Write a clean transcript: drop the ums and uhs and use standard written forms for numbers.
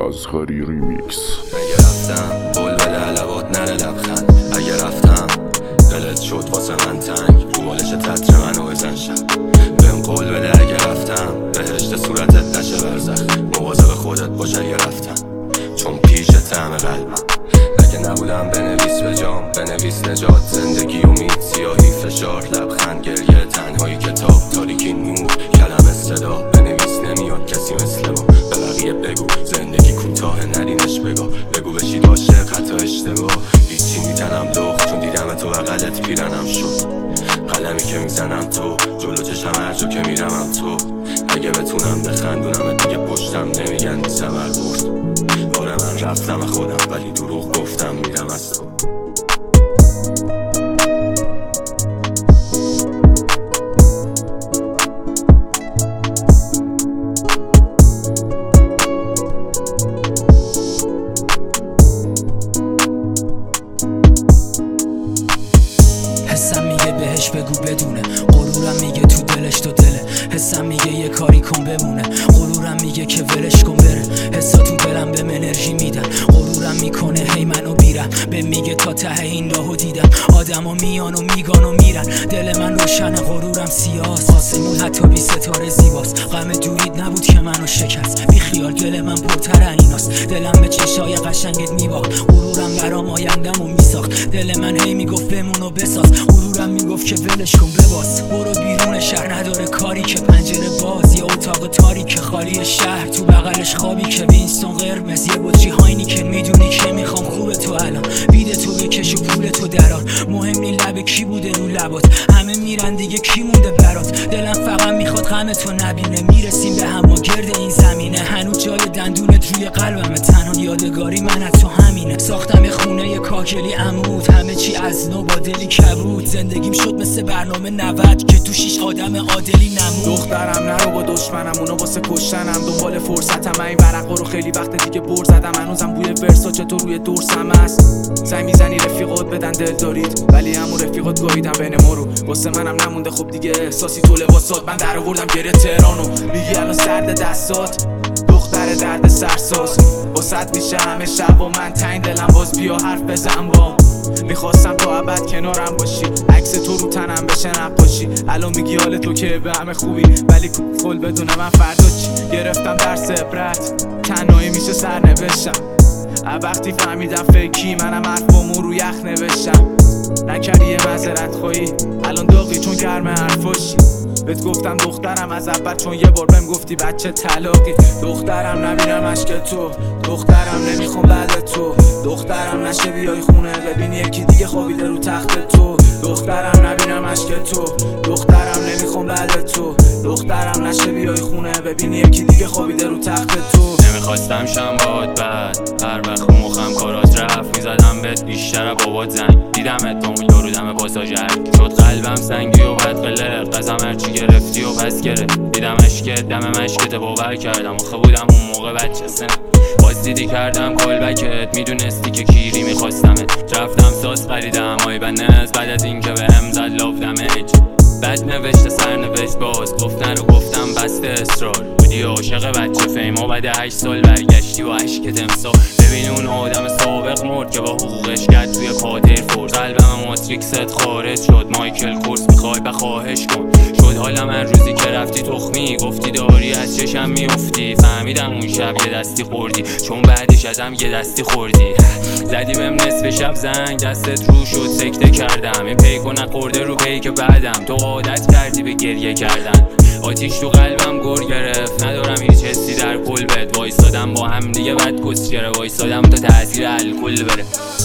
ازغری ریمیکس. اگه رفتم قول بده علوات نره لبخند، اگه رفتم دلت شد واسه من تنگ، رو بالش تتر منو بزن شب. بهم قول بده اگه رفتم بهشت صورتت نشه برزخ، مواظب خودت باش اگه رفتم چون پیش طعم قلبم. اگه نبودم بنویس به جام، بنویس نجات، زندگی امید، سیاهی فشار، لبخند، گریه، تنهایی، کتاب، تاریکی، نور، کلمه، صدا. بنویس نمیاد کسی مثل ما، به بقیه بگو زندگی کوتاه، نرینش بگو بشید عاشق حتی اشتباه. هیچی میتنم لخت چون دیدم تو بغلت پیرنم شد، قلمی که میزنم تو جلو چشم هر جا که میرم تو. اگه بتونم بخندونم دیگه پشتم نمیگن بی ثمر برد. آره من رفتم خودم ولی دروغ گفتم میرم از تو. حسم میگه بهش بگو بدونه، غرورم میگه تو دلش تو دله. حسم میگه یه کاری کن بمونه، غرورم میگه که ولش کن بره. حسا تو دلم بهم انرژی میدن، غرورم میکنه هی منو بیرم. به میگه تا ته این راهو دیدم، آدما میان و میگان و میرن. دل من روشن غرورم سیاست، آسمون حتی بی ستاره زیباست. غم دورید نبود که منو شکست، بی خیال دل من پرتر ایناست. دلم به چشای قشنگت میباخت، غرورم برام آیندمو میساخت. دل من هی میگفت بمون و بساز، غرورم میگفت که ولش کن بباس. برو بیرون شهر نداره کاری که پنجره باز، یه اتاق تاریک خالی شهر، تو بغلش خوابی که وینستون قرمز، یه بطری هاینی که میدونی که میخوام خوبه تو الان. بیده تو بکش و پول تو درار، مهم نی لب کی بوده رو لبات، همه میرن دیگه کی مونده برات. دلم فقط میخواد غم تو نبینه، میرسیم به هم ما گرد این زمینه. هنوز جای دندونت روی قلبمه، تنها یادگاری من از تو همینه. ساختم یه خونه یه کاکلی عمود، همه چی از نو با دلی کبود. زندگیم شد مثل برنامه 90 که تو 6 آدم عادلی نمود. دخترم نرو با دشمنم، اونا واسه کشتنم دنبال فرصتم. این ورقا رو خیلی وقت دیگه بر زدم، هنوزم بوی ورساچه تو روی دورسم هست. زنگ میزنی رفیقات بدن دل دارید، ولی همون رفیقات گاهیدن بین ما رو. واسه منم نمونده خب دیگه احساسی تو لباسات، من در آوردم گره تهرانو. میگی الان سرد دستات دختر درد سرساز، واسط میشه همه شب و من تنگ دلم، باز بیا حرف بزن با. میخواستم تا ابد کنارم باشی، عکس تو رو تنم بشه نقاشی. الان میگی حال تو که به همه خوبی، ولی فل بدونه من فردا چی. گرفتم درس عبرت، تنهایی میشه سرنوشتم. وقتی فهمیدم فکی منم حرفامو رو یخ نوشتم. نکردی یه معذرت خواهی، الان داغی چون گرم حرفاشی. بهت گفتم دخترم از اول چون یه بار بهم گفتی بچه طلاقی. دخترم نبینم اشک تو، دخترم نمیخوام بعد تو. دخترم نشه بیای خونه ببینی یکی دیگه خوابیده رو تخت تو. دخترم نبینم اشک تو، دخترم نمیخوام بعد تو. دخترم نشه بیای خونه ببینی یکی دیگه خوابیده رو تخت تو. نمیخواستم شم باد بعد، هر وقت مخم کارات رفت میزدم بهت بیشتر بابات زنگ. دیدمت تو اون یارو دم پاساژر، شد قلبم سنگی و بد قلق. قسم هرچی گرفتی و پس گرفت، دیدم عشقت دم مشکت باور کردم. آخه بودم اون موقع بچه سن، باز دیدی کردم کالبکت. میدونستی که کیری میخواستمت، رفتم ساز خریدم آی بنز. بعد از این که بهم زد لاف دمج، بد نوشته سرنوشت باز گفت نرو. گفتم بسته اصرار بودی عاشق بچه فیما، بعد 8 سال برگشتی و عشقت امسال. ببین اون آدم سابق مرد که با حقوقش کرد توی پادر فرد. قلبم ماتریکست خارج شد، مایکل کورس میخوای بخواهش کن. شد حالم هر روزی که رفتی تخمی، گفتی داری از چشم میافتی. فهمیدم اون شب یه دستی خوردی، چون بعدش ازم یه دستی خوردی. زدی بهم نصف شب زنگ، دستت رو شد سکته کردم. این پیکو نخورده رو پیک بعدم، تو عادت کردی به گریه کردن. آتیش تو قلبم گر گرفت، ندارم هیچ حسی در کل بد. وایسادم با هم دیگه بد کس گره، وایسادم تا تاثیر الکل بره.